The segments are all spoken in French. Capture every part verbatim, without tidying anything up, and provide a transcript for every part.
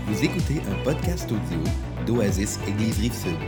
Vous écoutez un podcast audio d'Oasis Église Rive-Sud.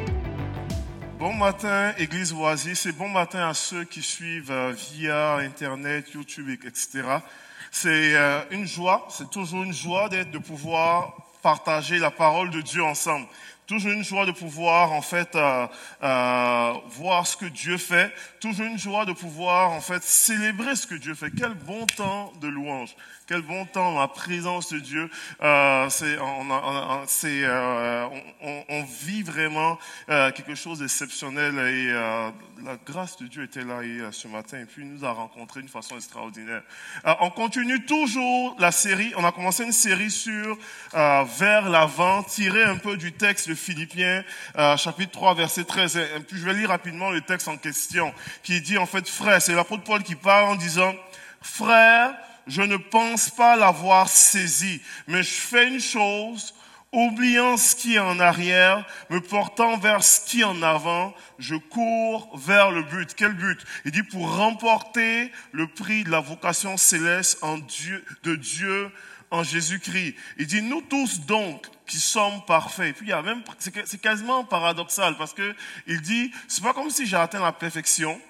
Bon matin, Église Oasis, et bon matin à ceux qui suivent euh, via Internet, YouTube, et cetera. C'est euh, une joie, c'est toujours une joie d'être, de pouvoir partager la parole de Dieu ensemble. Toujours une joie de pouvoir, en fait, euh, euh, voir ce que Dieu fait. Toujours une joie de pouvoir, en fait, célébrer ce que Dieu fait. Quel bon temps de louange. Quel bon temps dans la présence de Dieu. Euh, c'est, on, on, c'est, euh, on, on vit vraiment euh, quelque chose d'exceptionnel et euh, la grâce de Dieu était là et, euh, ce matin et puis il nous a rencontrés d'une façon extraordinaire. Euh, on continue toujours la série. On a commencé une série sur euh, vers l'avant, tiré un peu du texte de Philippiens, euh, chapitre trois, verset treize. Et puis je vais lire rapidement le texte en question qui dit en fait, frère, c'est l'apôtre Paul qui parle en disant, frère, je ne pense pas l'avoir saisi, mais je fais une chose, oubliant ce qui est en arrière, me portant vers ce qui est en avant, je cours vers le but. Quel but? Il dit pour remporter le prix de la vocation céleste en Dieu, de Dieu en Jésus-Christ. Il dit nous tous donc qui sommes parfaits. Et puis il y a même, c'est, c'est quasiment paradoxal parce que il dit c'est pas comme si j'ai atteint la perfection,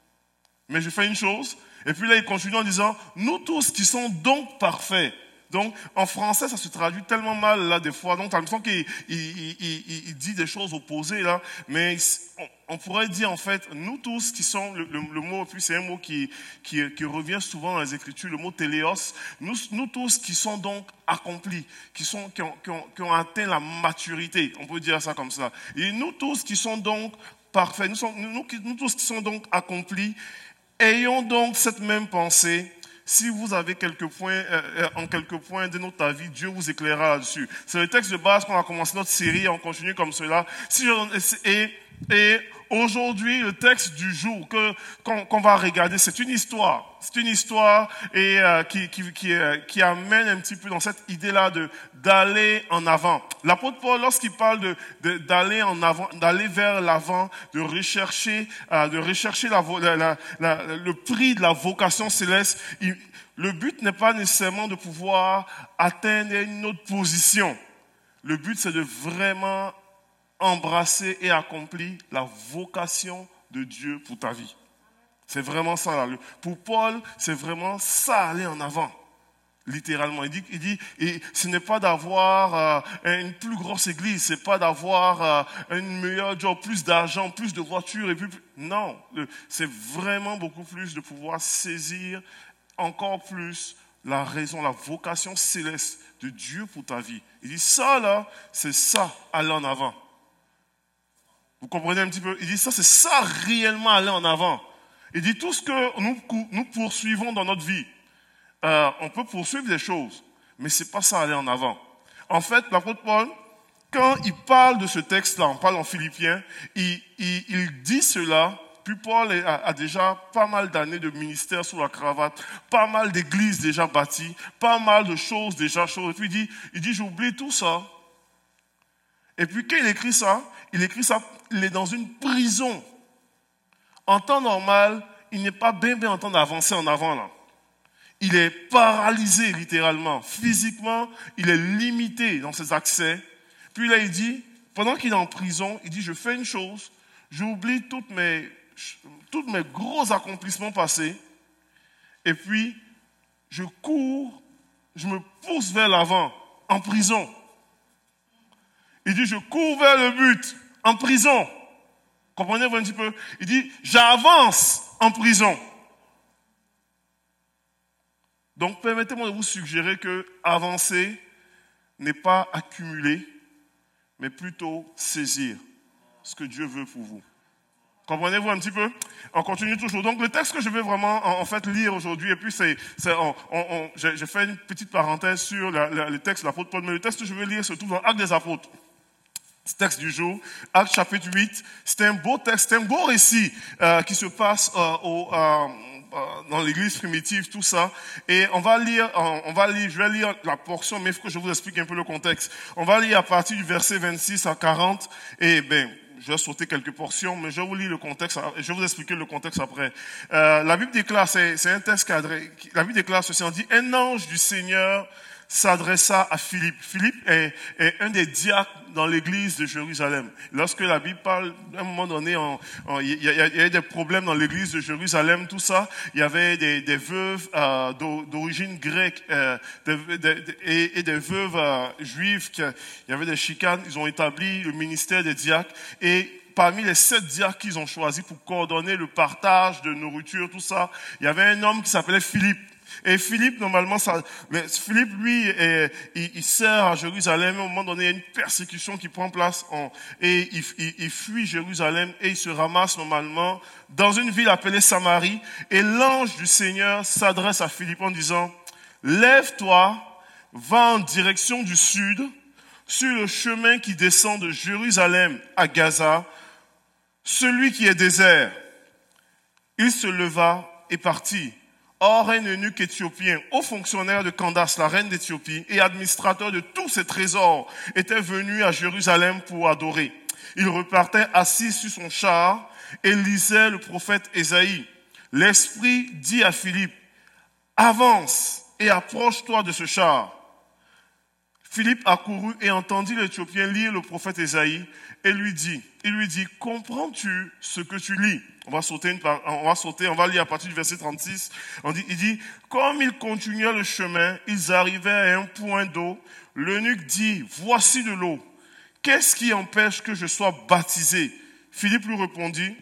mais je fais une chose. Et puis là, il continue en disant, nous tous qui sommes donc parfaits. Donc, en français, ça se traduit tellement mal, là, des fois. Donc, t'as l'impression qu'il il, il, il, il dit des choses opposées, là. Mais on, on pourrait dire, en fait, nous tous qui sommes, le, le, le mot, puis c'est un mot qui, qui, qui revient souvent dans les Écritures, le mot téléos. Nous, nous tous qui sommes donc accomplis, qui, sont, qui, ont, qui, ont, qui ont atteint la maturité. On peut dire ça comme ça. Et nous tous qui sommes donc parfaits, nous, sommes, nous, nous, nous tous qui sommes donc accomplis, ayons donc cette même pensée. Si vous avez quelques points, euh, en quelques points de notre avis, Dieu vous éclairera là-dessus. C'est le texte de base qu'on a commencé notre série, on continue comme cela. Si je, et, et aujourd'hui, le texte du jour que qu'on, qu'on va regarder, c'est une histoire. C'est une histoire et euh, qui qui qui, euh, qui amène un petit peu dans cette idée-là de d'aller en avant. L'apôtre Paul, lorsqu'il parle de, de d'aller en avant, d'aller vers l'avant, de rechercher, euh, de rechercher la, la, la, la, le prix de la vocation céleste, il, le but n'est pas nécessairement de pouvoir atteindre une autre position. Le but, c'est de vraiment embrasser et accomplir la vocation de Dieu pour ta vie. C'est vraiment ça, là. Pour Paul, c'est vraiment ça, aller en avant. Littéralement. Il dit, il dit, et ce n'est pas d'avoir euh, une plus grosse église, c'est pas d'avoir euh, une meilleure job, plus d'argent, plus de voitures, et puis, non. C'est vraiment beaucoup plus de pouvoir saisir encore plus la raison, la vocation céleste de Dieu pour ta vie. Il dit, ça, là, c'est ça, aller en avant. Vous comprenez un petit peu? Il dit, ça, c'est ça, réellement, aller en avant. Il dit tout ce que nous, nous poursuivons dans notre vie, euh, on peut poursuivre des choses, mais c'est pas ça aller en avant. En fait, l'apôtre Paul, quand il parle de ce texte-là, on parle en Philippiens, il, il, il dit cela, puis Paul a, a déjà pas mal d'années de ministère sous la cravate, pas mal d'églises déjà bâties, pas mal de choses déjà choses. Et puis il dit, il dit j'oublie tout ça. Et puis quand il écrit ça, il écrit ça, il est dans une prison. En temps normal, il n'est pas bien bien en train d'avancer en avant là. Il est paralysé littéralement. Physiquement, il est limité dans ses accès. Puis là, il dit, pendant qu'il est en prison, il dit, je fais une chose, j'oublie toutes mes, tous mes gros accomplissements passés. Et puis, je cours, je me pousse vers l'avant, en prison. Il dit, je cours vers le but, en prison. Comprenez-vous un petit peu? Il dit, j'avance en prison. Donc, permettez-moi de vous suggérer que avancer n'est pas accumuler, mais plutôt saisir ce que Dieu veut pour vous. Comprenez-vous un petit peu? On continue toujours. Donc, le texte que je vais vraiment, en, en fait, lire aujourd'hui, et puis c'est, c'est on, on, on, j'ai, j'ai fait une petite parenthèse sur la, la, le texte de l'apôtre Paul, mais le texte que je vais lire se trouve dans Actes des Apôtres. Ce texte du jour, Actes chapitre huit, c'est un beau texte, c'est un beau récit euh, qui se passe euh, au, euh, dans l'église primitive, tout ça. Et on va lire, on va lire, je vais lire la portion, mais il faut que je vous explique un peu le contexte. On va lire à partir du verset vingt-six à quarante, et ben, je vais sauter quelques portions, mais je vais vous lire le contexte, je vais vous expliquer le contexte après. Euh, la Bible déclare, c'est, c'est un texte cadré, la Bible déclare ceci, on dit, un ange du Seigneur s'adressa à Philippe. Philippe est, est un des diacres dans l'église de Jérusalem. Lorsque la Bible parle, à un moment donné, il y, y, y a des problèmes dans l'église de Jérusalem, tout ça. Il y avait des, des veuves euh, d'origine grecque euh, des, des, des, et, et des veuves euh, juives. Qui, il y avait des chicanes. Ils ont établi le ministère des diacres. Et parmi les sept diacres qu'ils ont choisis pour coordonner le partage de nourriture, tout ça, il y avait un homme qui s'appelait Philippe. Et Philippe, normalement, ça, mais Philippe, lui, est, il, il sert à Jérusalem. À un moment donné, il y a une persécution qui prend place en, et il, il, il fuit Jérusalem et il se ramasse normalement dans une ville appelée Samarie. Et l'ange du Seigneur s'adresse à Philippe en disant, lève-toi, va en direction du sud, sur le chemin qui descend de Jérusalem à Gaza, celui qui est désert. Il se leva et partit. Or, un eunuque éthiopien, haut fonctionnaire de Candace, la reine d'Éthiopie, et administrateur de tous ses trésors, était venu à Jérusalem pour adorer. Il repartait assis sur son char et lisait le prophète Ésaïe. L'Esprit dit à Philippe, « Avance et approche-toi de ce char. » Philippe accourut et entendit l'Éthiopien lire le prophète Ésaïe et lui dit, il lui dit, « Comprends-tu ce que tu lis ?» On va sauter, une, on va sauter, on va lire à partir du verset trente-six. On dit, il dit, comme ils continuaient le chemin, ils arrivaient à un point d'eau. L'eunuque dit, voici de l'eau. Qu'est-ce qui empêche que je sois baptisé? Philippe lui répondit,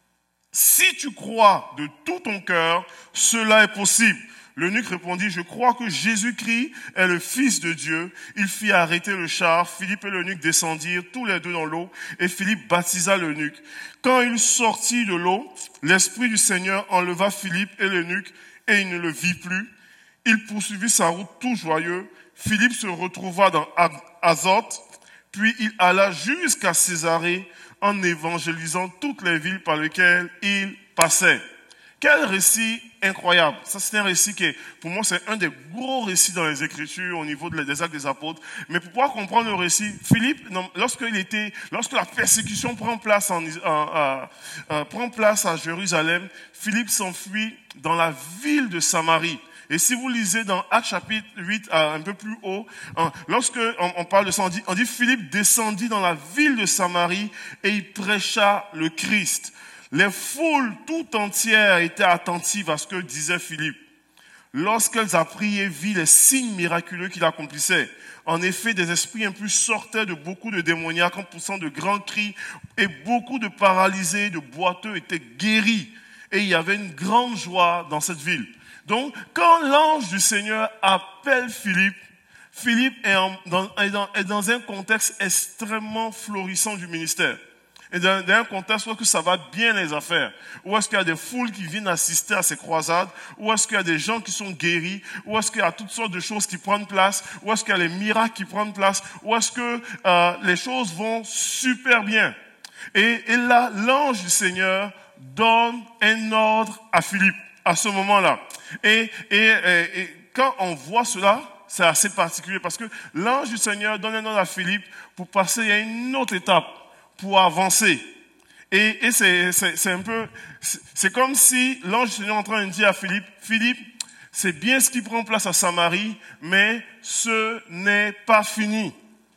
si tu crois de tout ton cœur, cela est possible. L'eunuque répondit, je crois que Jésus-Christ est le Fils de Dieu. Il fit arrêter le char. Philippe et l'eunuque descendirent tous les deux dans l'eau et Philippe baptisa l'eunuque. Quand il sortit de l'eau, l'Esprit du Seigneur enleva Philippe et l'eunuque et il ne le vit plus. Il poursuivit sa route tout joyeux. Philippe se retrouva dans Azote, puis il alla jusqu'à Césarée en évangélisant toutes les villes par lesquelles il passait. Quel récit incroyable. Ça, c'est un récit qui est, pour moi, c'est un des gros récits dans les Écritures au niveau des Actes des Apôtres. Mais pour pouvoir comprendre le récit, Philippe, non, lorsqu'il était, lorsque la persécution prend place en, en, en, en, prend place à Jérusalem, Philippe s'enfuit dans la ville de Samarie. Et si vous lisez dans Actes chapitre huit, un peu plus haut, lorsque on, on parle de ça, on dit, on dit Philippe descendit dans la ville de Samarie et il prêcha le Christ. Les foules tout entières étaient attentives à ce que disait Philippe. Lorsqu'elles apprirent et virent les signes miraculeux qu'il accomplissait, en effet, des esprits impurs sortaient de beaucoup de démoniaques en poussant de grands cris et beaucoup de paralysés, de boiteux étaient guéris. Et il y avait une grande joie dans cette ville. Donc, quand l'ange du Seigneur appelle Philippe, Philippe est, en, dans, est, dans, est dans un contexte extrêmement florissant du ministère. Et dans, dans un contexte où est-ce que ça va bien les affaires, où est-ce qu'il y a des foules qui viennent assister à ces croisades, où est-ce qu'il y a des gens qui sont guéris, où est-ce qu'il y a toutes sortes de choses qui prennent place, où est-ce qu'il y a les miracles qui prennent place, où est-ce que euh, les choses vont super bien. Et, et là, l'ange du Seigneur donne un ordre à Philippe à ce moment-là. Et, et, et, et quand on voit cela, c'est assez particulier parce que l'ange du Seigneur donne un ordre à Philippe pour passer à une autre étape, pour avancer. Et, et c'est, c'est, c'est un peu, c'est, c'est comme si l'ange du Seigneur est en train de dire à Philippe, Philippe, c'est bien ce qui prend place à Samarie, mais ce n'est pas fini.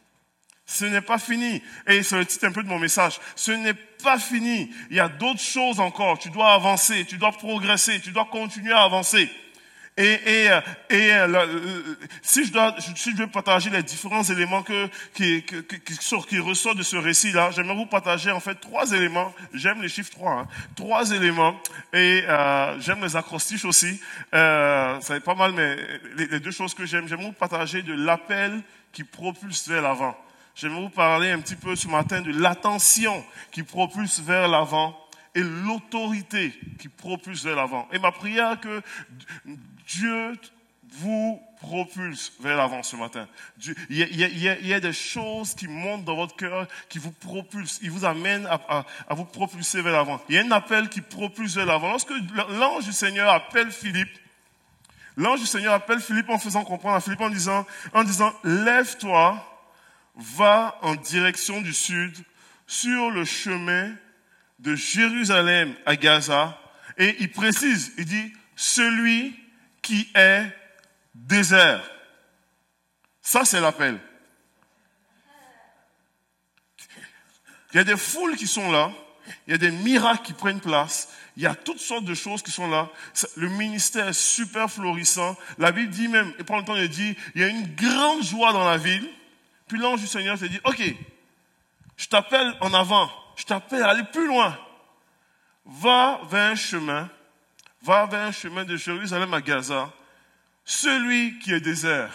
Ce n'est pas fini. Et c'est le titre un peu de mon message. Ce n'est pas fini. Il y a d'autres choses encore. Tu dois avancer, tu dois progresser, tu dois continuer à avancer. Et, et, et le, si je dois, si je veux partager les différents éléments que, qui, qui, qui, qui ressortent de ce récit-là, j'aimerais vous partager en fait trois éléments. J'aime les chiffres trois, hein. Trois éléments. Et euh, j'aime les acrostiches aussi. Euh, ça est pas mal, mais les, les deux choses que j'aime, j'aimerais vous partager de l'appel qui propulse vers l'avant. J'aimerais vous parler un petit peu ce matin de l'attention qui propulse vers l'avant et l'autorité qui propulse vers l'avant. Et ma prière que Dieu vous propulse vers l'avant ce matin. Dieu, il, y a, il, y a, il, y a, il y a des choses qui montent dans votre cœur, qui vous propulsent, ils vous amènent à, à, à vous propulser vers l'avant. Il y a un appel qui propulse vers l'avant. Lorsque l'ange du Seigneur appelle Philippe, l'ange du Seigneur appelle Philippe en faisant comprendre à Philippe en disant, en disant, lève-toi, va en direction du sud, sur le chemin de Jérusalem à Gaza. Et il précise, il dit, celui qui est désert. Ça, c'est l'appel. Il y a des foules qui sont là, il y a des miracles qui prennent place, il y a toutes sortes de choses qui sont là. Le ministère est super florissant. La Bible dit même, et prend le temps de dire, il y a une grande joie dans la ville. Puis l'ange du Seigneur te dit, ok, je t'appelle en avant, je t'appelle à aller plus loin. Va vers un chemin, va vers un chemin de Jérusalem à Gaza, celui qui est désert.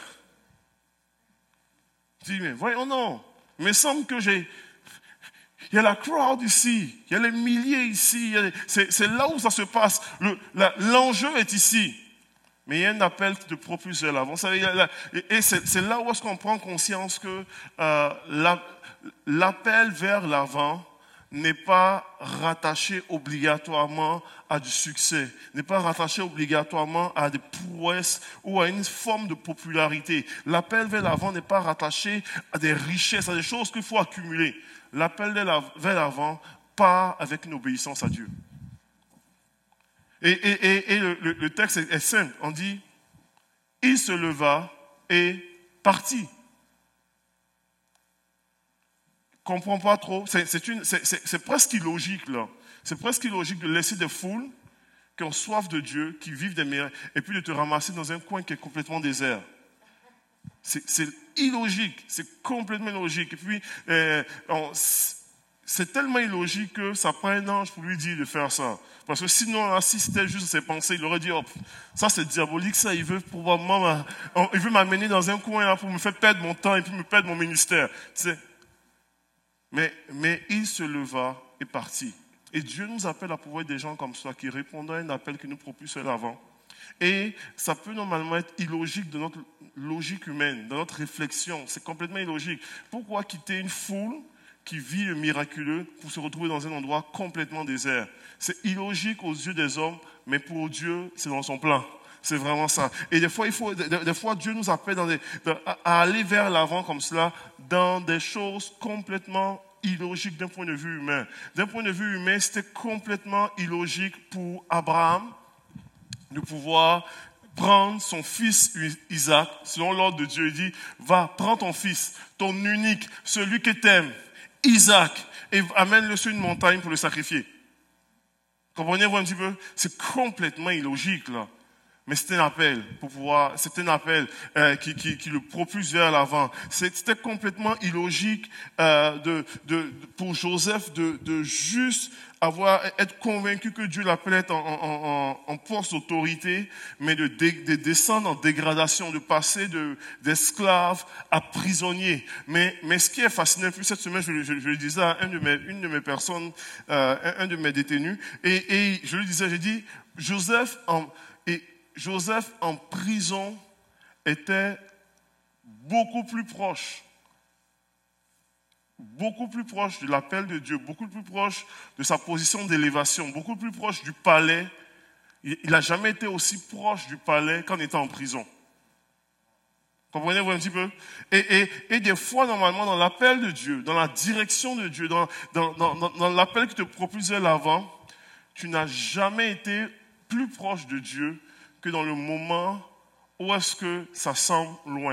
Je dis, mais voyons non, il me semble que j'ai... Il y a la crowd ici, il y a les milliers ici, il y a les... c'est, c'est là où ça se passe. Le, la, l'enjeu est ici. Mais il y a un appel de propulser vers l'avant. Ça, la, et, et c'est, c'est là où est-ce qu'on prend conscience que euh, la, l'appel vers l'avant n'est pas rattaché obligatoirement à du succès, n'est pas rattaché obligatoirement à des prouesses ou à une forme de popularité. L'appel vers l'avant n'est pas rattaché à des richesses, à des choses qu'il faut accumuler. L'appel vers l'avant part avec une obéissance à Dieu. Et, et, et, et le, le, le texte est, est simple. On dit, il se leva et partit. Je ne comprends pas trop. C'est, c'est, une, c'est, c'est, c'est presque illogique, là. C'est presque illogique de laisser des foules qui ont soif de Dieu, qui vivent des miracles, et puis de te ramasser dans un coin qui est complètement désert. C'est, c'est illogique, c'est complètement illogique. Et puis, euh, on, c'est tellement illogique que ça prend un ange pour lui dire de faire ça. Parce que sinon, là, si c'était juste ses pensées, il aurait dit, oh, ça c'est diabolique, ça, il veut probablement, il veut m'amener dans un coin là, pour me faire perdre mon temps et puis me perdre mon ministère. Tu sais. Mais, mais il se leva et partit. Et Dieu nous appelle à pouvoir être des gens comme ça, qui répondent à un appel qui nous propulse vers l'avant. Et ça peut normalement être illogique de notre logique humaine, de notre réflexion. C'est complètement illogique. Pourquoi quitter une foule qui vit le miraculeux pour se retrouver dans un endroit complètement désert? C'est illogique aux yeux des hommes, mais pour Dieu, c'est dans son plan. C'est vraiment ça. Et des fois, il faut, des, des fois Dieu nous appelle dans des, à aller vers l'avant comme cela, dans des choses complètement illogiques d'un point de vue humain. D'un point de vue humain, c'était complètement illogique pour Abraham de pouvoir prendre son fils Isaac, selon l'ordre de Dieu. Il dit, va, prends ton fils, ton unique, celui que t'aimes, Isaac, et amène-le sur une montagne pour le sacrifier. Comprenez-vous un petit peu? C'est complètement illogique, là. Mais c'est un appel pour pouvoir, c'est un appel euh, qui, qui, qui le propulse vers l'avant. C'était complètement illogique euh, de, de, pour Joseph de, de juste avoir, être convaincu que Dieu l'appelait en, en, en, en poste d'autorité, mais de, de, de descendre en dégradation, de passer de, d'esclave à prisonnier. Mais, mais ce qui est fascinant, puis cette semaine, je, je, je le disais à un de mes, une de mes personnes, euh, un, un de mes détenus, et, et je lui disais, j'ai dit, Joseph en, et, Joseph en prison était beaucoup plus proche, beaucoup plus proche de l'appel de Dieu, beaucoup plus proche de sa position d'élévation, beaucoup plus proche du palais. Il n'a jamais été aussi proche du palais qu'en étant en prison. Comprenez-vous un petit peu? Et, et, et des fois, normalement, dans l'appel de Dieu, dans la direction de Dieu, dans, dans, dans, dans l'appel qui te propulse vers l'avant, tu n'as jamais été plus proche de Dieu que dans le moment où est-ce que ça semble loin.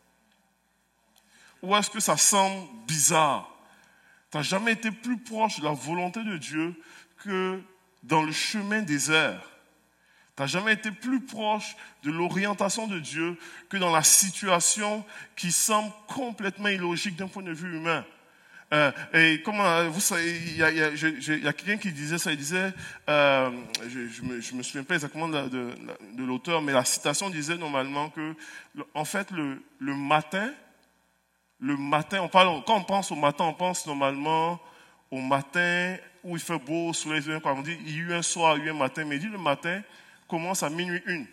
Où est-ce que ça semble bizarre. Tu n'as jamais été plus proche de la volonté de Dieu que dans le chemin désert. Tu n'as jamais été plus proche de l'orientation de Dieu que dans la situation qui semble complètement illogique d'un point de vue humain. Euh, et comment vous savez, il y a, il y a, je, je, il y a quelqu'un qui disait ça, il disait, euh, je, je me, je me souviens pas exactement de, de, de l'auteur, mais la citation disait normalement que, en fait, le, le matin, le matin, on parle, quand on pense au matin, on pense normalement au matin où il fait beau, soleil, comme on dit, il y a eu un soir, il y a eu un matin, mais il dit le matin commence à minuit une.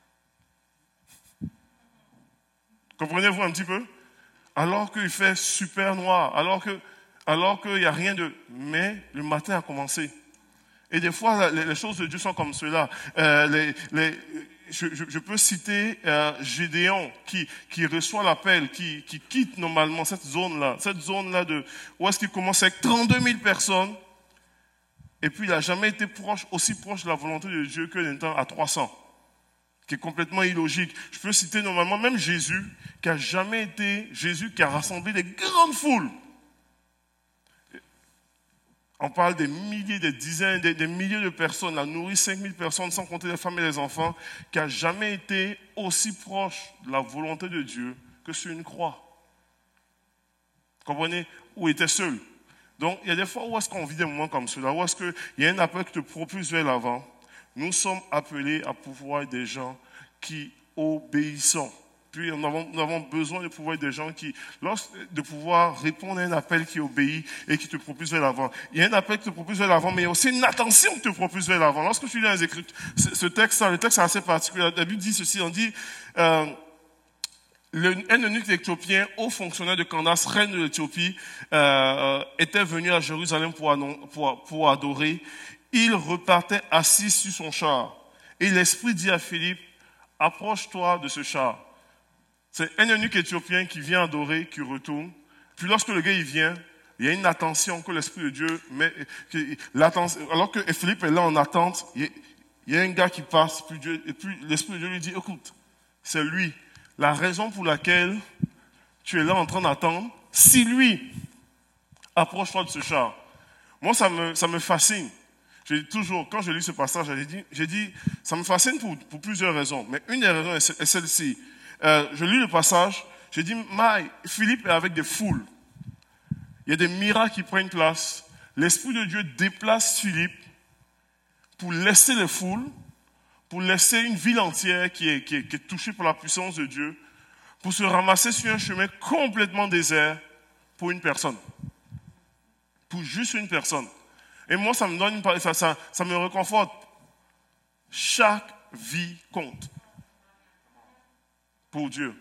Comprenez-vous un petit peu? Alors qu'il fait super noir, alors que, alors qu'il n'y a rien de... Mais le matin a commencé. Et des fois, les, les choses de Dieu sont comme cela. Euh, les, les, je, je, je peux citer euh, Gédéon qui, qui reçoit l'appel, qui, qui quitte normalement cette zone-là, cette zone-là de où est-ce qu'il commence avec trente-deux mille personnes. Et puis, il n'a jamais été proche, aussi proche de la volonté de Dieu que d'un temps à trois cents. qui est complètement illogique. Je peux citer normalement même Jésus, qui a jamais été, Jésus qui a rassemblé des grandes foules. On parle des milliers, des dizaines, des, des milliers de personnes, a nourri cinq mille personnes, sans compter les femmes et les enfants, qui a jamais été aussi proche de la volonté de Dieu que sur une croix. Comprenez? Où il était seul. Donc, il y a des fois où est-ce qu'on vit des moments comme cela, où est-ce qu'il y a un appel qui te propulse vers l'avant. Nous sommes appelés à pouvoir être des gens qui obéissent. Puis nous avons, nous avons besoin de pouvoir être des gens qui, lorsque, de pouvoir répondre à un appel qui obéit et qui te propulse vers l'avant. Il y a un appel qui te propulse vers l'avant, mais il y a aussi une attention qui te propulse vers l'avant. Lorsque tu lis dans les Écritures, ce, ce texte, le texte est assez particulier. La Bible dit ceci, on dit, euh, le, un eunuque éthiopien, haut fonctionnaire de Candace, reine de l'Éthiopie, euh, était venu à Jérusalem pour, pour, pour adorer. Il repartait assis sur son char. Et l'Esprit dit à Philippe, approche-toi de ce char. C'est un eunuque éthiopien qui vient adorer, qui retourne. Puis lorsque le gars il vient, il y a une attention que l'Esprit de Dieu met. Alors que Philippe est là en attente, il y a un gars qui passe, puis Dieu, et puis l'Esprit de Dieu lui dit, écoute, c'est lui. La raison pour laquelle tu es là en train d'attendre, si lui, approche-toi de ce char. Moi, ça me, ça me fascine. J'ai toujours, quand je lis ce passage, j'ai dit, j'ai dit ça me fascine pour, pour plusieurs raisons. Mais une des raisons est celle-ci. Euh, je lis le passage, j'ai dit, Maï, Philippe est avec des foules. Il y a des miracles qui prennent place. L'Esprit de Dieu déplace Philippe pour laisser les foules, pour laisser une ville entière qui est, qui est, qui est touchée par la puissance de Dieu, pour se ramasser sur un chemin complètement désert pour une personne. Pour juste une personne. Et moi, ça me donne une, ça, ça, ça me réconforte. Chaque vie compte. Pour Dieu.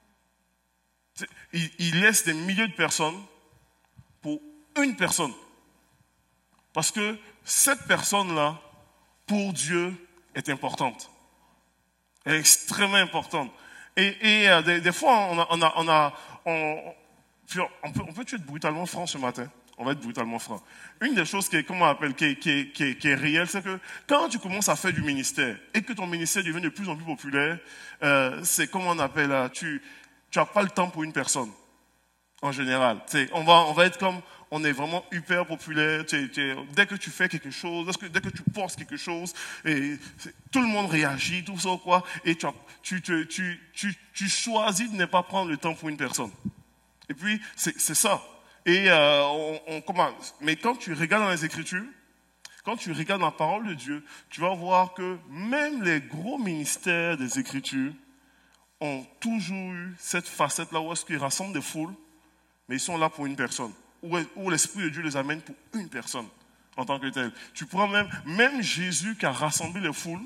Il, il laisse des milliers de personnes pour une personne. Parce que cette personne-là, pour Dieu, est importante. Elle est extrêmement importante. Et, et euh, des, des fois, on a, on a, on a, on, on peut, on peut être brutalement franc ce matin. On va être brutalement franc. Une des choses qui est, comment on appelle, qui est, qui est, qui est, qui est réelle, c'est que quand tu commences à faire du ministère et que ton ministère devient de plus en plus populaire, euh, c'est comment on appelle, tu, tu as pas le temps pour une personne, en général. C'est, on va, on va être comme, on est vraiment hyper populaire. Tu, tu, dès que tu fais quelque chose, dès que, dès que tu postes quelque chose, et tout le monde réagit, tout ça quoi, et tu, tu, tu, tu, tu, tu choisis de ne pas prendre le temps pour une personne. Et puis c'est, c'est ça. Et euh, on, on commence. Mais quand tu regardes dans les Écritures, quand tu regardes la parole de Dieu, tu vas voir que même les gros ministères des Écritures ont toujours eu cette facette-là où est-ce qu'ils rassemblent des foules, mais ils sont là pour une personne. Où, où l'Esprit de Dieu les amène pour une personne en tant que tel. Tu prends même, même Jésus qui a rassemblé les foules,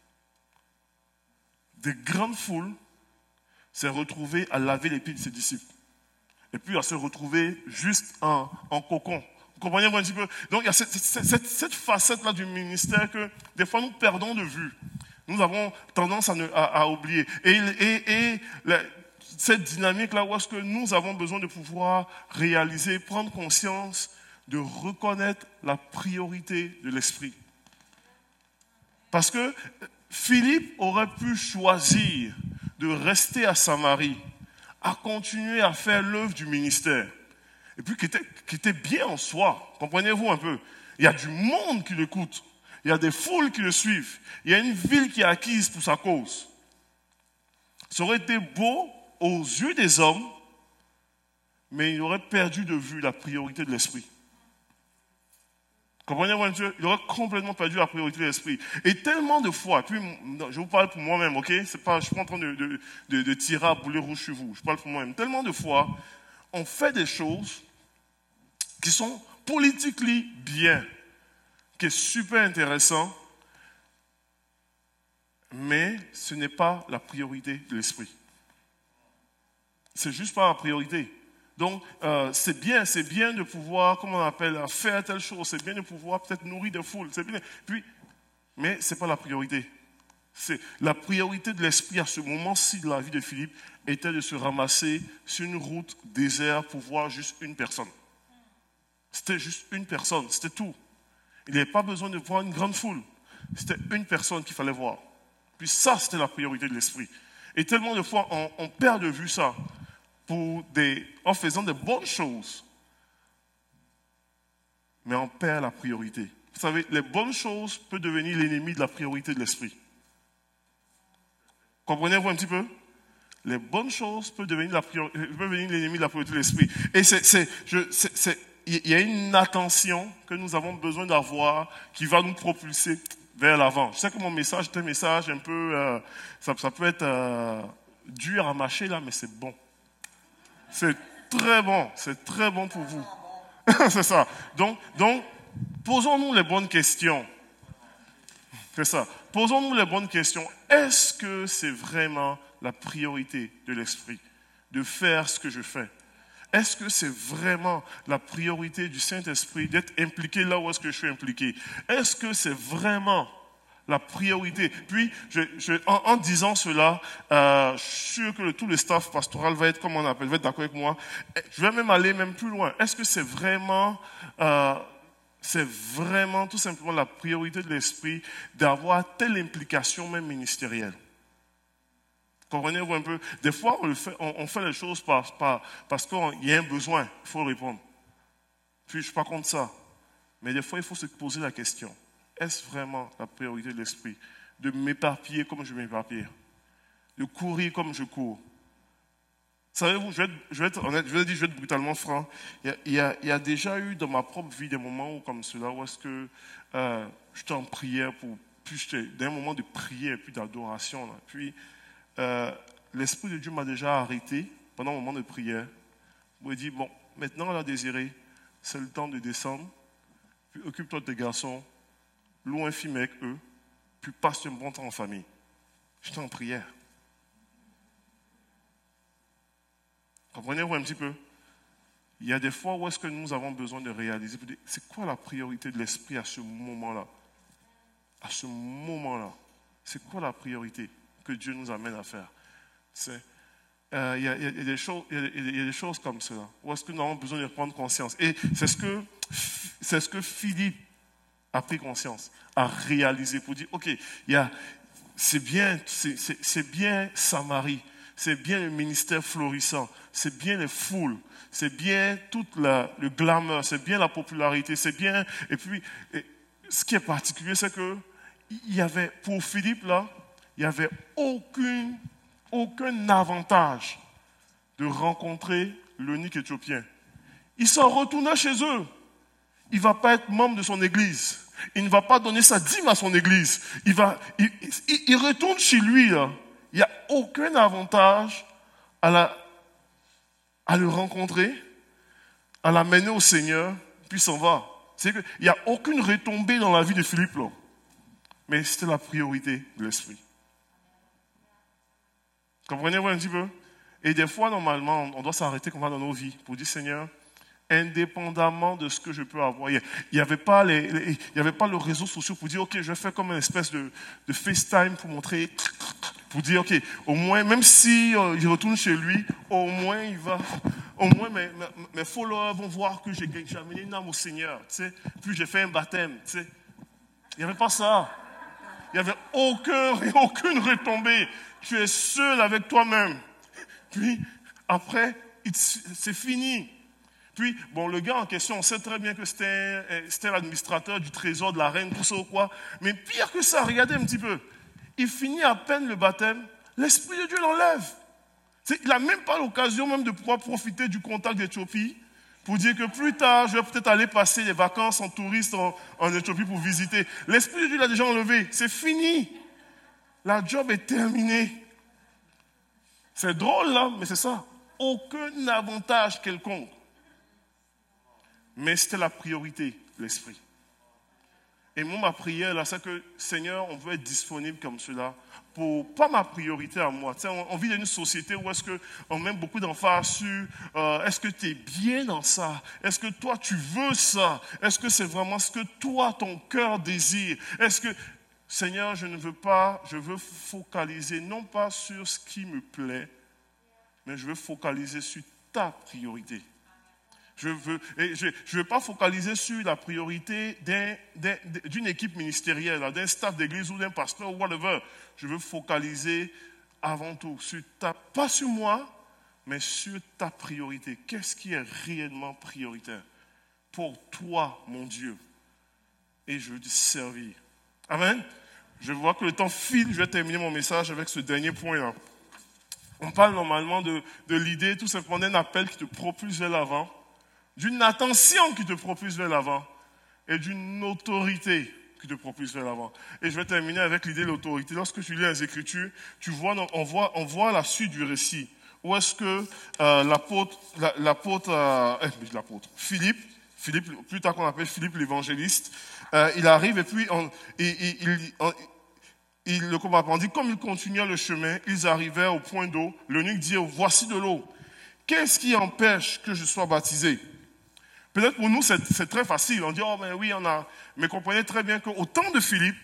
des grandes foules, s'est retrouvé à laver les pieds de ses disciples. Et puis à se retrouver juste en, en cocon. Vous comprenez un petit peu? Donc il y a cette, cette, cette facette-là du ministère que des fois nous perdons de vue. Nous avons tendance à, ne, à, à oublier. Et, et, et la, cette dynamique-là où est-ce que nous avons besoin de pouvoir réaliser, prendre conscience, de reconnaître la priorité de l'esprit. Parce que Philippe aurait pu choisir de rester à Samarie, à continuer à faire l'œuvre du ministère. Et puis qui était, qui était bien en soi. Comprenez-vous un peu? Il y a du monde qui l'écoute. Il y a des foules qui le suivent. Il y a une ville qui est acquise pour sa cause. Ça aurait été beau aux yeux des hommes, mais il aurait perdu de vue la priorité de l'esprit. Comprenez-vous un peu? Il aurait complètement perdu la priorité de l'esprit. Et tellement de fois, puis je vous parle pour moi-même, ok? C'est pas, je suis pas en train de, de, de, de tirer à boulet rouge sur vous. Je parle pour moi-même. Tellement de fois, on fait des choses qui sont politiquement bien, qui est super intéressant, mais ce n'est pas la priorité de l'esprit. C'est juste pas la priorité. Donc, euh, c'est bien, c'est bien de pouvoir, comment on appelle, faire telle chose, c'est bien de pouvoir peut-être nourrir des foules, c'est bien. Puis, mais c'est pas la priorité. C'est la priorité de l'esprit à ce moment-ci de la vie de Philippe était de se ramasser sur une route déserte pour voir juste une personne. C'était juste une personne, c'était tout. Il n'avait pas besoin de voir une grande foule. C'était une personne qu'il fallait voir. Puis ça, c'était la priorité de l'esprit. Et tellement de fois, on, on perd de vue ça pour des, en faisant de bonnes choses. Mais on perd la priorité. Vous savez, les bonnes choses peuvent devenir l'ennemi de la priorité de l'esprit. Comprenez-vous un petit peu? Les bonnes choses peuvent devenir, la priori- peuvent devenir l'ennemi de la priorité de l'esprit. Et c'est, c'est, je, c'est, c'est, il y a une attention que nous avons besoin d'avoir qui va nous propulser vers l'avant. Je sais que mon message est un message un peu, euh, ça, ça peut être euh, dur à mâcher là, mais c'est bon. C'est très bon, c'est très bon pour vous. C'est ça. Donc, donc, posons-nous les bonnes questions. C'est ça. Posons-nous les bonnes questions. Est-ce que c'est vraiment la priorité de l'esprit de faire ce que je fais? Est-ce que c'est vraiment la priorité du Saint-Esprit d'être impliqué là où est-ce que je suis impliqué? Est-ce que c'est vraiment la priorité? Puis, je, je, en, en disant cela, euh, je suis sûr que le, tout le staff pastoral va être, comme on appelle, va être d'accord avec moi. Je vais même aller même plus loin. Est-ce que c'est vraiment, euh, c'est vraiment tout simplement la priorité de l'esprit d'avoir telle implication même ministérielle? Comprenez-vous un peu? Des fois, on, le fait, on, on fait les choses par, par, parce qu'il y a un besoin, il faut répondre. Puis, je ne suis pas contre ça. Mais des fois, il faut se poser la question. Est-ce vraiment la priorité de l'esprit de m'éparpiller comme je m'éparpille? De courir comme je cours? Savez-vous, je vais, être, je vais être honnête, je vais dire, je vais être brutalement franc. Il y, a, il, y a, il y a déjà eu dans ma propre vie des moments où, comme cela, où est-ce que euh, j'étais en prière, pour, puis j'étais dans un moment de prière, puis d'adoration. Là, puis, Euh, l'Esprit de Dieu m'a déjà arrêté pendant un moment de prière. Il m'a dit, bon, maintenant, là, Désiré, c'est le temps de descendre, puis occupe-toi de tes garçons, loue un film avec eux, puis passe un bon temps en famille. J'étais en prière. Comprenez-vous un petit peu? Il y a des fois où est-ce que nous avons besoin de réaliser, c'est quoi la priorité de l'Esprit à ce moment-là? À ce moment-là, c'est quoi la priorité que Dieu nous amène à faire? C'est, euh, il, y a, il, y a des choses, il, y a, il y a des choses comme cela. Où est-ce que nous avons besoin de prendre conscience? Et c'est ce que, c'est ce que Philippe a pris conscience, a réalisé pour dire, ok, il y a, c'est bien, c'est, c'est, c'est bien Samarie, c'est bien le ministère florissant, c'est bien les foules, c'est bien tout la, le glamour, c'est bien la popularité, c'est bien. Et puis, et, ce qui est particulier, c'est que il y avait, pour Philippe là, il n'y avait aucune, aucun avantage de rencontrer l'eunuque éthiopien. Il s'en retourna chez eux. Il ne va pas être membre de son église. Il ne va pas donner sa dîme à son église. Il, va, il, il, il retourne chez lui. Là. Il n'y a aucun avantage à, la, à le rencontrer, à l'amener au Seigneur, puis s'en va. C'est qu'il n'y a aucune retombée dans la vie de Philippe. Là. Mais c'était la priorité de l'esprit. Comprenez-vous un petit peu? Et des fois, normalement, on doit s'arrêter comme ça dans nos vies pour dire, Seigneur, indépendamment de ce que je peux avoir. Il n'y avait pas les, les, il y avait pas le réseau social pour dire, ok, je vais faire comme une espèce de, de FaceTime pour montrer, pour dire, ok, au moins, même si euh, il retourne chez lui, au moins il va, au moins mes, mes, mes followers vont voir que j'ai, j'ai amené une âme au Seigneur, tu sais, puis j'ai fait un baptême, tu sais. Il n'y avait pas ça. Il n'y avait aucun, aucune retombée. Tu es seul avec toi-même. Puis, après, c'est fini. Puis, bon, le gars en question, on sait très bien que c'était, c'était l'administrateur du trésor de la reine, tout ça ou quoi. Mais pire que ça, regardez un petit peu. Il finit à peine le baptême, l'Esprit de Dieu l'enlève. C'est, il n'a même pas l'occasion même de pouvoir profiter du contact d'Éthiopie pour dire que plus tard, je vais peut-être aller passer les vacances en touriste en, en Éthiopie pour visiter. L'Esprit de Dieu l'a déjà enlevé. C'est fini. La job est terminée. C'est drôle, là, mais c'est ça. Aucun avantage quelconque. Mais c'était la priorité, l'esprit. Et moi, ma prière, là, c'est que, Seigneur, on veut être disponible comme cela pour, pas ma priorité à moi. Tu sais, on, on vit dans une société où est-ce qu'on met beaucoup d'emphase sur euh, est-ce que tu es bien dans ça? Est-ce que toi, tu veux ça? Est-ce que c'est vraiment ce que toi, ton cœur désire? Est-ce que, Seigneur, je ne veux pas, je veux focaliser non pas sur ce qui me plaît, mais je veux focaliser sur ta priorité. Je veux, et je ne veux pas focaliser sur la priorité d'un, d'un, d'une équipe ministérielle, d'un staff d'église ou d'un pasteur ou whatever. Je veux focaliser avant tout sur ta, pas sur moi, mais sur ta priorité. Qu'est-ce qui est réellement prioritaire pour toi, mon Dieu? Et je veux te servir. Amen. Je vois que le temps file. Je vais terminer mon message avec ce dernier point-là. On parle normalement de, de l'idée, tout simplement, d'un appel qui te propulse vers l'avant, d'une attention qui te propulse vers l'avant et d'une autorité qui te propulse vers l'avant. Et je vais terminer avec l'idée de l'autorité. Lorsque tu lis les Écritures, tu vois, on voit, on voit la suite du récit. Où est-ce que euh, l'apôtre, la, l'apôtre, euh, eh, l'apôtre, Philippe, Philippe, plus tard qu'on appelle Philippe l'évangéliste, euh, il arrive et puis on, il, il, il, on, il, le combattant dit, comme ils continuaient le chemin, ils arrivèrent au point d'eau. L'eunuque dit, voici de l'eau. Qu'est-ce qui empêche que je sois baptisé? Peut-être pour nous, c'est, c'est très facile. On dit, oh, mais oui, on a. Mais comprenez très bien qu'au temps de Philippe,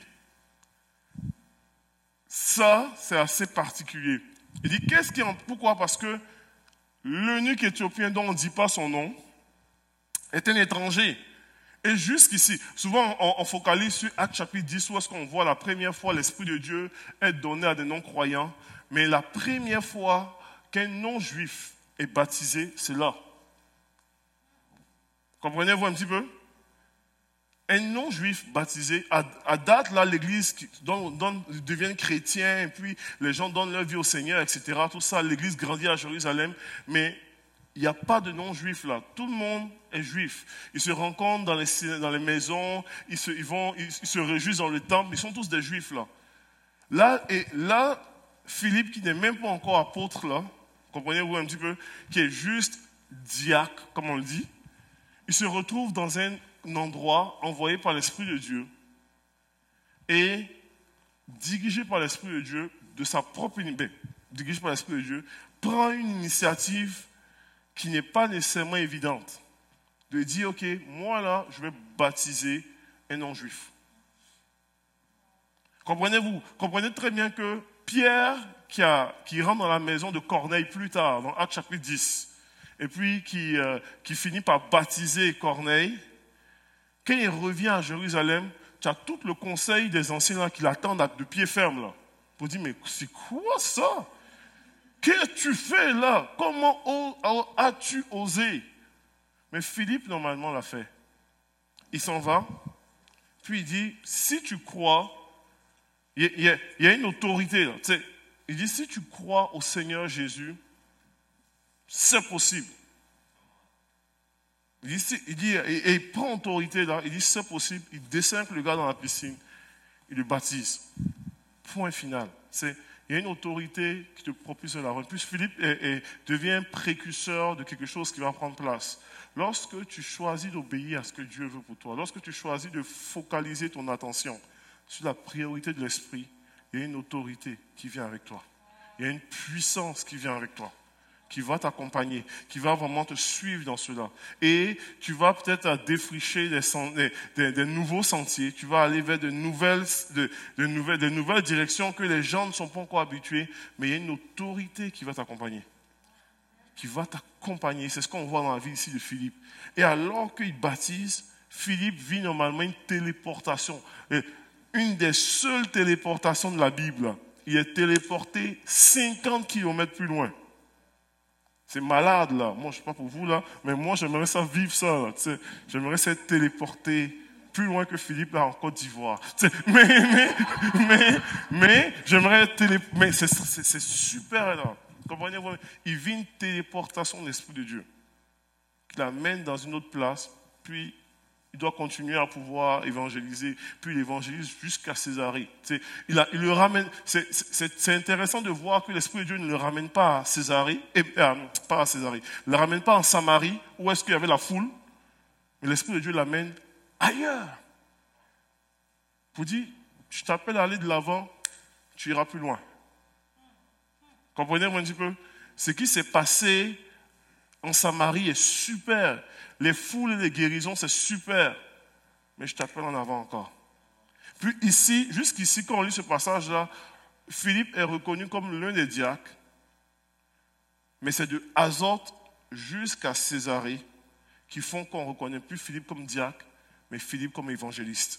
ça, c'est assez particulier. Il dit, qu'est-ce qui en. Pourquoi? Parce que l'eunuque éthiopien, dont on ne dit pas son nom, est un étranger. Et jusqu'ici, souvent, on, on focalise sur Actes chapitre dix, où est-ce qu'on voit la première fois l'Esprit de Dieu être donné à des non-croyants. Mais la première fois qu'un non-juif est baptisé, c'est là. Comprenez-vous un petit peu? Un non-juif baptisé, à, à date, là, l'église donne, donne, devient chrétien, et puis les gens donnent leur vie au Seigneur, et cetera. Tout ça, l'église grandit à Jérusalem, mais il n'y a pas de non-juifs là. Tout le monde est juif. Ils se rencontrent dans les, dans les maisons, ils se, ils, vont, ils, ils se réjouissent dans le temple, ils sont tous des juifs là. Là, et là, Philippe, qui n'est même pas encore apôtre là, comprenez-vous un petit peu, qui est juste diacre, comme on le dit, il se retrouve dans un endroit envoyé par l'Esprit de Dieu et dirigé par l'Esprit de Dieu, de sa propre ben, dirigé par l'Esprit de Dieu, prend une initiative qui n'est pas nécessairement évidente, de dire, ok, moi là, je vais baptiser un non-juif. Comprenez-vous? Comprenez très bien que Pierre, qui, a, qui rentre dans la maison de Corneille plus tard, dans Actes chapitre dix, et puis qui, euh, qui finit par baptiser Corneille, quand il revient à Jérusalem, tu as tout le conseil des anciens là, qui l'attendent de pied ferme là, pour dire, mais c'est quoi ça? Qu'est-ce que tu fais là? Comment as-tu osé? Mais Philippe, normalement, l'a fait. Il s'en va, puis il dit, si tu crois, il y a, il y a une autorité là, tu sais, il dit, si tu crois au Seigneur Jésus, c'est possible. Il dit, il dit et, et il prend autorité là, il dit, c'est possible, il descend le gars dans la piscine, il le baptise. Point final. C'est, il y a une autorité qui te propulse la route. Puis Philippe est, est, devient précurseur de quelque chose qui va prendre place. Lorsque tu choisis d'obéir à ce que Dieu veut pour toi, lorsque tu choisis de focaliser ton attention sur la priorité de l'esprit, il y a une autorité qui vient avec toi. Il y a une puissance qui vient avec toi, qui va t'accompagner, qui va vraiment te suivre dans cela. Et tu vas peut-être défricher des, des, des, des nouveaux sentiers, tu vas aller vers de nouvelles, de, de, nouvelles, de nouvelles directions que les gens ne sont pas encore habitués, mais il y a une autorité qui va t'accompagner. Qui va t'accompagner. C'est ce qu'on voit dans la vie ici de Philippe. Et alors qu'il baptise, Philippe vit normalement une téléportation. Et une des seules téléportations de la Bible. Il est téléporté cinquante kilomètres plus loin. C'est malade là. Moi, je ne sais pas pour vous là, mais moi, j'aimerais ça vivre ça. Là, tu sais. J'aimerais ça être téléporté plus loin que Philippe là en Côte d'Ivoire. Tu sais. Mais, mais, mais, mais, j'aimerais être téléporté. Mais c'est, c'est, c'est super là. Comprenez-vous? Il vit une téléportation de l'Esprit de Dieu qui l'amène dans une autre place, puis il doit continuer à pouvoir évangéliser, puis il évangélise jusqu'à Césarée. C'est, il, a, il le ramène. C'est, c'est, c'est intéressant de voir que l'Esprit de Dieu ne le ramène pas à Césarée, et, euh, pas à Césarée, ne le ramène pas en Samarie, où est-ce qu'il y avait la foule, mais l'Esprit de Dieu l'amène ailleurs. Pour dire, je t'appelle à aller de l'avant, tu iras plus loin. Comprenez-vous un petit peu? Ce qui s'est passé en Samarie est super. Les foules et les guérisons, c'est super. Mais je t'appelle en avant encore. Puis ici, jusqu'ici, quand on lit ce passage-là, Philippe est reconnu comme l'un des diacres. Mais c'est de Azote jusqu'à Césarée qui font qu'on ne reconnaît plus Philippe comme diacre, mais Philippe comme évangéliste.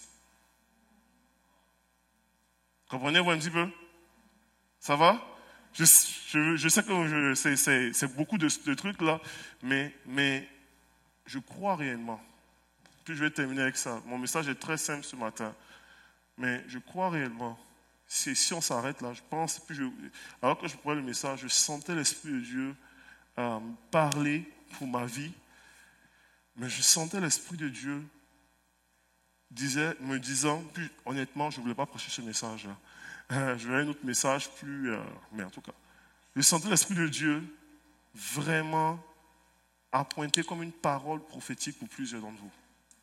Comprenez-vous un petit peu? Ça va? je, je, je sais que je, c'est, c'est, c'est beaucoup de, de trucs là, mais, mais je crois réellement. Puis je vais terminer avec ça. Mon message est très simple ce matin. Mais je crois réellement. Si, si on s'arrête là, je pense, puis je, alors que je prenais le message, je sentais l'Esprit de Dieu euh, parler pour ma vie. Mais je sentais l'Esprit de Dieu disait, me disant, puis honnêtement, je ne voulais pas prêcher ce message-là. Euh, je voulais un autre message plus... Euh, mais en tout cas, je sentais l'Esprit de Dieu vraiment appointer comme une parole prophétique pour plusieurs d'entre vous.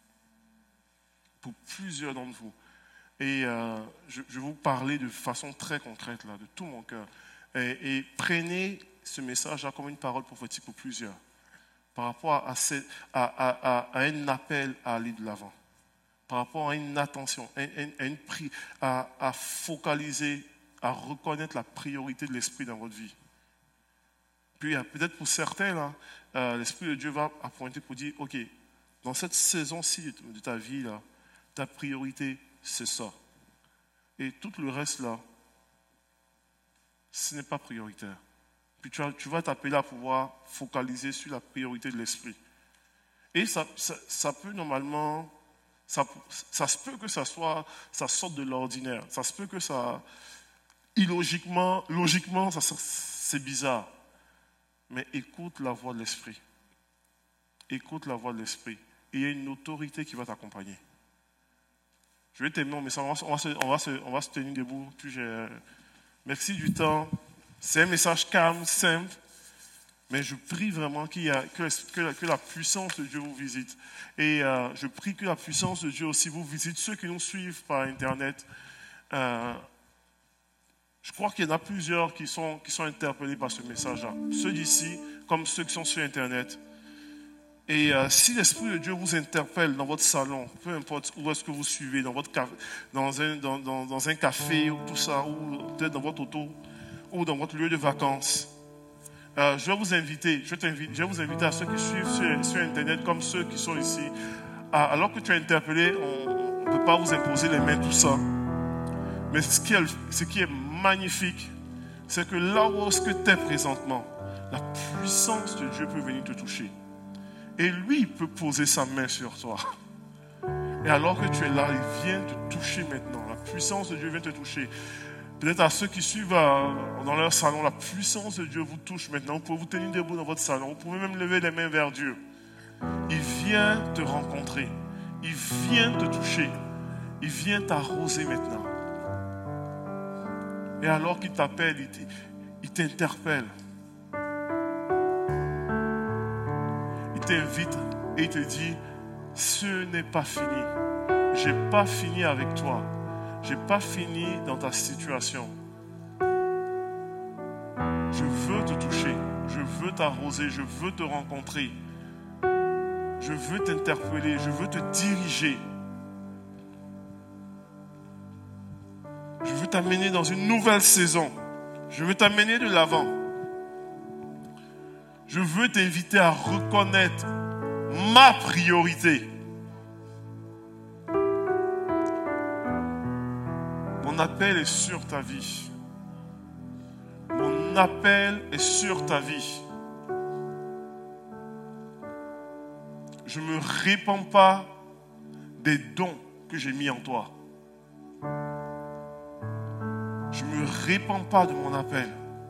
Pour plusieurs d'entre vous. Et euh, je, je vais vous parler de façon très concrète, là, de tout mon cœur. Et, et prenez ce message-là comme une parole prophétique pour plusieurs. Par rapport à, ces, à, à, à, à un appel à aller de l'avant. Par rapport à une attention, à, à, une, à, à focaliser, à reconnaître la priorité de l'Esprit dans votre vie. Puis peut-être pour certains, là, euh, l'Esprit de Dieu va appointer pour dire, ok, dans cette saison-ci de ta vie, là, ta priorité, c'est ça. Et tout le reste, là, ce n'est pas prioritaire. Puis tu, as, tu vas t'appeler à pouvoir focaliser sur la priorité de l'Esprit. Et ça, ça, ça peut normalement, ça, ça se peut que ça soit, ça sorte de l'ordinaire. Ça se peut que ça, illogiquement, logiquement, ça, c'est bizarre. Mais écoute la voix de l'Esprit. Écoute la voix de l'Esprit. Et il y a une autorité qui va t'accompagner. Je vais terminer mon message. On va, on va, se, on va, se, on va se tenir debout. Puis j'ai, merci du temps. C'est un message calme, simple. Mais je prie vraiment qu'il y a, que, que, que la puissance de Dieu vous visite. Et euh, je prie que la puissance de Dieu aussi vous visite. Ceux qui nous suivent par Internet, euh, je crois qu'il y en a plusieurs qui sont, qui sont interpellés par ce message-là. Ceux d'ici, comme ceux qui sont sur Internet. Et euh, si l'Esprit de Dieu vous interpelle dans votre salon, peu importe où est-ce que vous suivez, dans, votre café, dans, un, dans, dans, dans un café ou tout ça, ou peut-être dans votre auto, ou dans votre lieu de vacances, euh, je vais vous inviter, je, je vais vous inviter à ceux qui suivent sur, sur Internet comme ceux qui sont ici. À, alors que tu es interpellé, on ne peut pas vous imposer les mains, tout ça. Mais ce qui est, ce qui est magnifique, c'est que là où est-ce que tu es présentement, la puissance de Dieu peut venir te toucher. Et lui, il peut poser sa main sur toi. Et alors que tu es là, il vient te toucher maintenant. La puissance de Dieu vient te toucher. Peut-être à ceux qui suivent euh, dans leur salon, la puissance de Dieu vous touche maintenant. Vous pouvez vous tenir debout dans votre salon. Vous pouvez même lever les mains vers Dieu. Il vient te rencontrer. Il vient te toucher. Il vient t'arroser maintenant. Et alors qu'il t'appelle, il t'interpelle. T'invite et il te dit, ce n'est pas fini. Je n'ai pas fini avec toi. Je n'ai pas fini dans ta situation. Je veux te toucher. Je veux t'arroser. Je veux te rencontrer. Je veux t'interpeller. Je veux te diriger. Je veux t'amener dans une nouvelle saison. Je veux t'amener de l'avant. Je veux t'inviter à reconnaître ma priorité. Mon appel est sur ta vie. Mon appel est sur ta vie. Je ne me répands pas des dons que j'ai mis en toi. Je ne me répands pas de mon appel.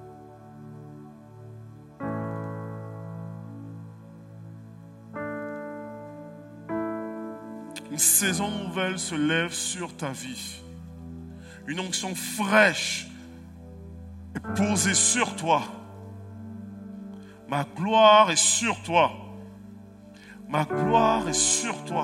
Une saison nouvelle se lève sur ta vie. Une onction fraîche est posée sur toi. Ma gloire est sur toi. Ma gloire est sur toi.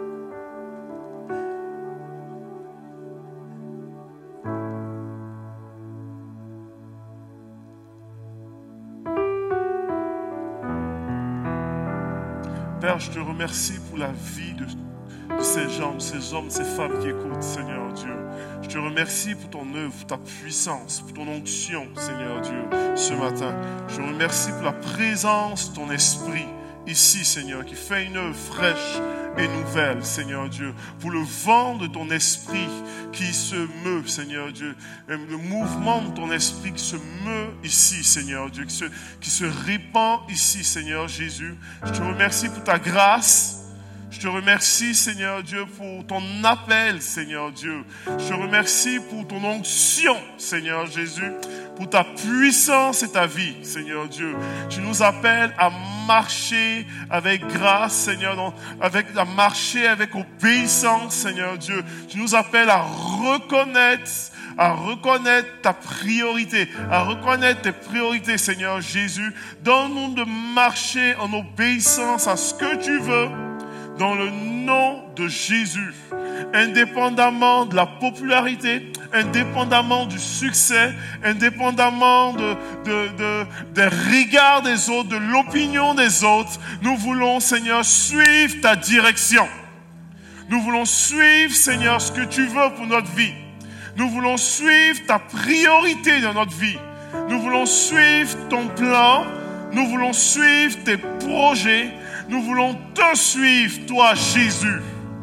Père, je te remercie pour la vie de de ces gens, ces hommes, ces femmes qui écoutent, Seigneur Dieu. Je te remercie pour ton œuvre, pour ta puissance, pour ton onction, Seigneur Dieu, ce matin. Je te remercie pour la présence de ton esprit ici, Seigneur, qui fait une œuvre fraîche et nouvelle, Seigneur Dieu, pour le vent de ton esprit qui se meut, Seigneur Dieu, le mouvement de ton esprit qui se meut ici, Seigneur Dieu, qui se, qui se répand ici, Seigneur Jésus. Je te remercie pour ta grâce. Je te remercie, Seigneur Dieu, pour ton appel, Seigneur Dieu. Je te remercie pour ton onction, Seigneur Jésus, pour ta puissance et ta vie, Seigneur Dieu. Tu nous appelles à marcher avec grâce, Seigneur, avec, à marcher avec obéissance, Seigneur Dieu. Tu nous appelles à reconnaître, à reconnaître ta priorité, à reconnaître tes priorités, Seigneur Jésus. Donne-nous de marcher en obéissance à ce que tu veux, dans le nom de Jésus, indépendamment de la popularité, indépendamment du succès, indépendamment de, de, de, des regards des autres, de l'opinion des autres, nous voulons, Seigneur, suivre ta direction. Nous voulons suivre, Seigneur, ce que tu veux pour notre vie. Nous voulons suivre ta priorité dans notre vie. Nous voulons suivre ton plan. Nous voulons suivre tes projets. Nous voulons te suivre, toi, Jésus.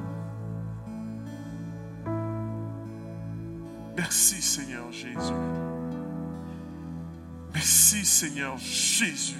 Merci, Seigneur Jésus. Merci, Seigneur Jésus,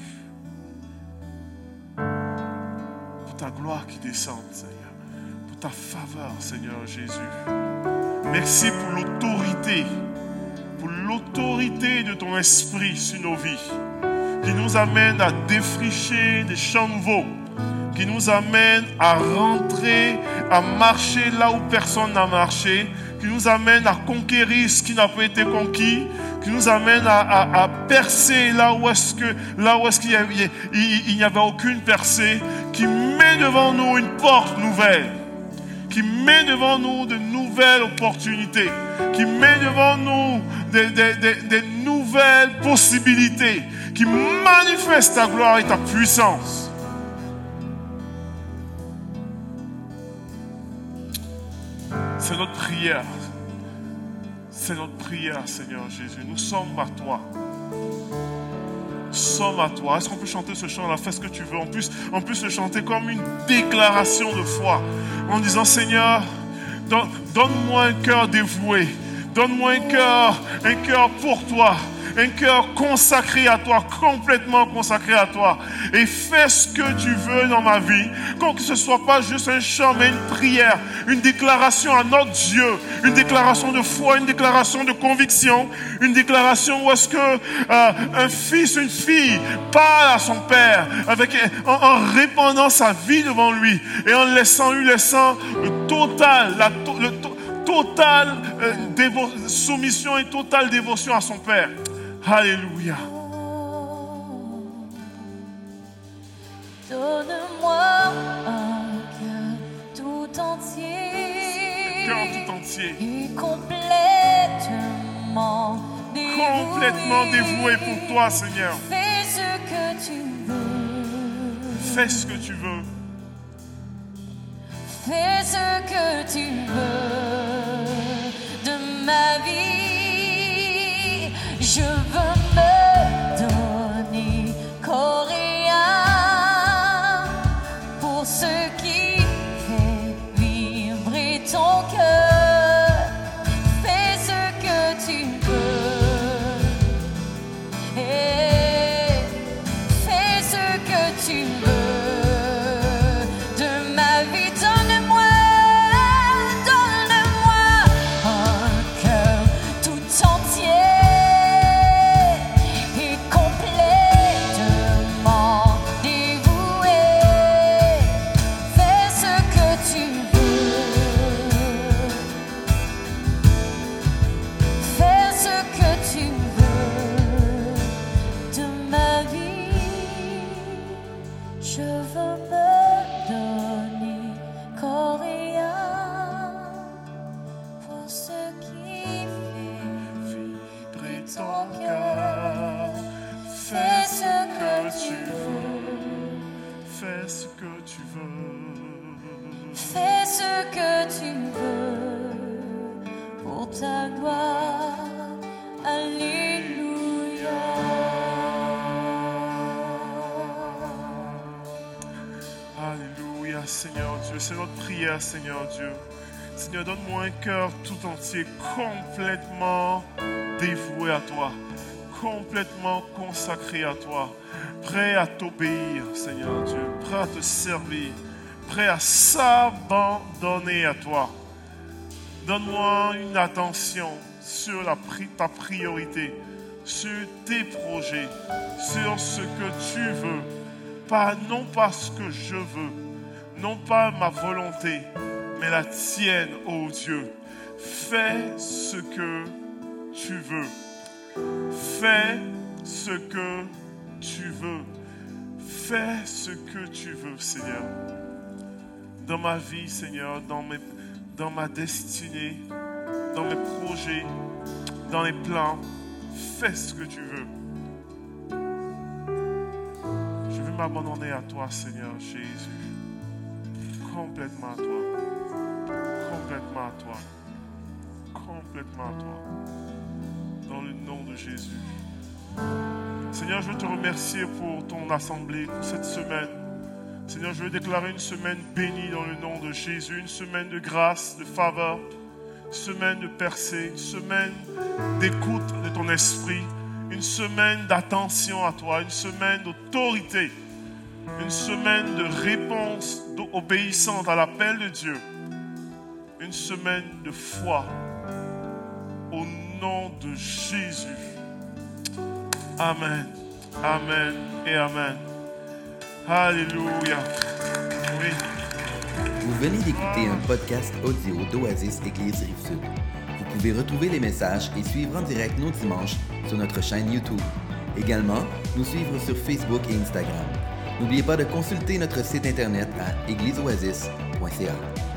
pour ta gloire qui descend, Seigneur, pour ta faveur, Seigneur Jésus. Merci pour l'autorité, pour l'autorité de ton esprit sur nos vies, qui nous amène à défricher des champs nouveaux, qui nous amène à rentrer, à marcher là où personne n'a marché, qui nous amène à conquérir ce qui n'a pas été conquis, qui nous amène à, à, à percer là où est-ce que, là où est-ce qu'il y a, il, il n'y avait aucune percée, qui met devant nous une porte nouvelle, qui met devant nous de nouvelles opportunités, qui met devant nous des, des, des, des nouvelles possibilités, qui manifeste ta gloire et ta puissance. C'est notre prière. C'est notre prière, Seigneur Jésus. Nous sommes à toi. Nous sommes à toi. Est-ce qu'on peut chanter ce chant-là? Fais ce que tu veux. En plus, on peut se chanter comme une déclaration de foi. En disant, Seigneur, don- donne-moi un cœur dévoué. Donne-moi un cœur, un cœur pour toi. Un cœur consacré à toi, complètement consacré à toi. Et fais ce que tu veux dans ma vie. Que ce ne soit pas juste un chant, mais une prière, une déclaration à notre Dieu, une déclaration de foi, une déclaration de conviction, une déclaration où est-ce que euh, un fils, une fille parle à son père avec, en, en répandant sa vie devant lui et en laissant lui laissant le total, la to, le to, totale euh, dévo- soumission et totale dévotion à son père. Alléluia. Donne-moi un cœur tout entier. Un cœur tout entier. Et complètement dévoué. Complètement dévoué pour toi, Seigneur. Fais ce que tu veux. Fais ce que tu veux. Fais ce que tu veux de ma vie. Je veux me donner corps et âme pour ce qui fait vibrer ton cœur. Fais ce que tu veux et fais ce que tu veux de ma vie. Donne-moi, donne-moi un cœur tout entier. Je Seigneur Dieu. C'est notre prière, Seigneur Dieu. Seigneur, donne-moi un cœur tout entier, complètement dévoué à toi, complètement consacré à toi, prêt à t'obéir, Seigneur Dieu, prêt à te servir, prêt à s'abandonner à toi. Donne-moi une attention sur la pri- ta priorité, sur tes projets, sur ce que tu veux, pas, non pas ce que je veux, non pas ma volonté, mais la tienne, ô Dieu. Fais ce que tu veux. Fais ce que tu veux. Fais ce que tu veux, Seigneur. Dans ma vie, Seigneur, dans, mes, dans ma destinée, dans mes projets, dans les plans, fais ce que tu veux. Je veux m'abandonner à toi, Seigneur Jésus. Complètement à toi. Complètement à toi. Complètement à toi. Dans le nom de Jésus. Seigneur, je veux te remercier pour ton assemblée, pour cette semaine. Seigneur, je veux déclarer une semaine bénie dans le nom de Jésus. Une semaine de grâce, de faveur. Une semaine de percée. Une semaine d'écoute de ton esprit. Une semaine d'attention à toi. Une semaine d'autorité. Une semaine de réponse obéissante à l'appel de Dieu. Une semaine de foi. Au nom de Jésus. Amen. Amen et Amen. Alléluia. Oui. Vous venez d'écouter un podcast audio d'Oasis Église Rive-Sud. Vous pouvez retrouver les messages et suivre en direct nos dimanches sur notre chaîne YouTube. Également, nous suivre sur Facebook et Instagram. N'oubliez pas de consulter notre site internet à église oasis point c a.